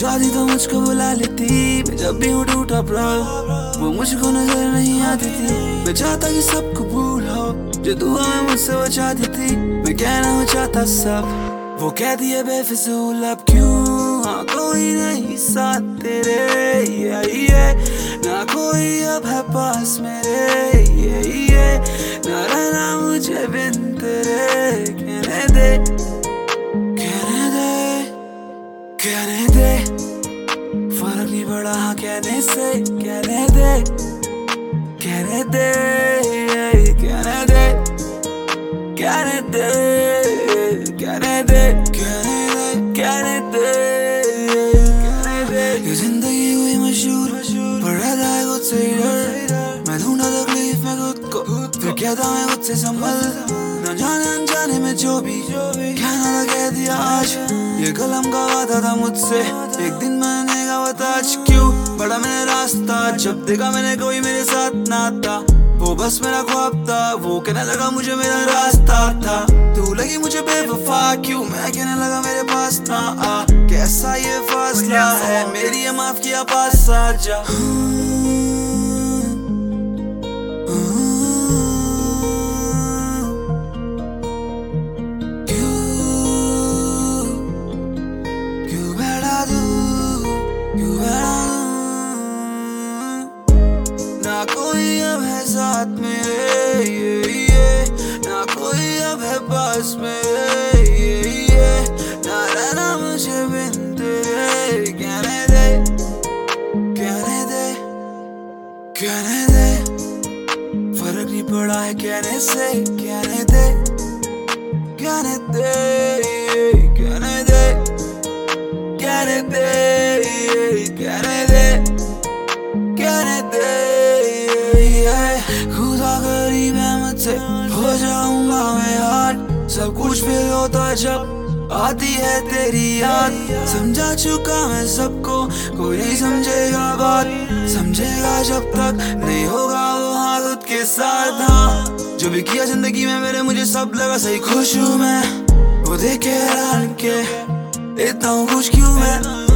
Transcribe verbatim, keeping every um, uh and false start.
चाहती तो मुझको बुला लेती, मैं जब भी हूँ टूटा ब्रो वो मुझको नजर नहीं आती थी। मैं चाहता कि सबको भूल हो जो दुआ में मुझसे वो चाहती थी। मैं कहना हूँ चाहता सब वो कहती है बेफिजूल अब क्यों, हाँ कोई नहीं साथ तेरे, ये ये ना कोई अब है पास मेरे, ये ये ना रहना मुझे बिन तेरे। कहने दे कहने दे कहने दे फर्क नहीं पड़ा हाँ कहने से, कहने दे कहने दे कहने दे कहने दे कहने दे कहने दे कहने दे। ये जिंदगी हुई मशहूर पर रहता है खुद से ही डर। मैं ढूंढा तकलीफ में खुद को, फिर कहता मैं खुद से संभल। न जाने अनजाने में जो भी कहना था कह दिया आज। ये कलम का वादा था मुझसे एक दिन मैंने कहा बता आज क्यों बड़ा मैंने रास्ता। जब देखा मैंने कोई मेरे साथ ना था वो बस मेरा ख्वाब था, वो कहने लगा मुझे मेरा रास्ता था। तू लगी मुझे बेवफा क्यों, मैं कहने लगा मेरे पास ना आ। कैसा ये फासला है मेरी ये माफ किया पास आ जा। ना कोई अब है साथ मेरे, ये ये ना कोई अब है पास मेरे, ये ये ना रहना मुझे बिन तेरे। कहने दे कहने दे कहने दे फर्क नहीं पड़ा है कहने से, कहने दे कहने दे कहने दे कहने दे कहने दे कहने दे। खुदा करीब है मुझसे हो जाऊंगा मैं यार, सब कुछ फिर होता जब आती है तेरी याद। समझा चुका मैं सबको कोई नहीं समझेगा बात, समझेगा जब तक नहीं होगा वो हाँ खुद के साथ। हाँ जो भी किया जिंदगी में मेरे मुझे सब लगा सही, खुश हूँ मैं वो देख के हैरान के इतना हूँ खुश क्यों मैं।